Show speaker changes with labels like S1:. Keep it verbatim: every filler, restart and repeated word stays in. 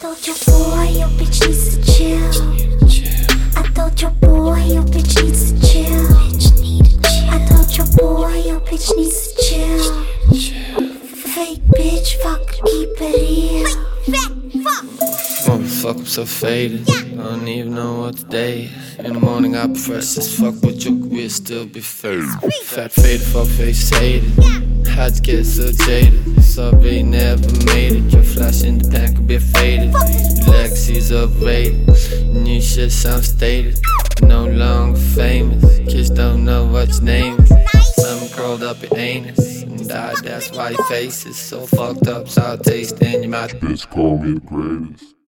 S1: told your boy your bitch needs to chill. I told your boy your bitch needs to chill. I told your boy your bitch needs to chill. Fake bitch, fuck, keep it real.
S2: Motherfucker, I'm so faded. I don't even know what today is. In the morning I prefer just fuck with you, we'll still be faded. Fat faded, fuck face hated. How'd you get so jaded? Sorry, never made it. Your flash in the pan could be faded. Your legacy's overrated. New shit sounds dated. No longer famous. Kids don't know what your name is. Something curled up your anus and died, that's why your face is so fucked up, sour taste in your mouth.
S3: Bitch, call me the greatest.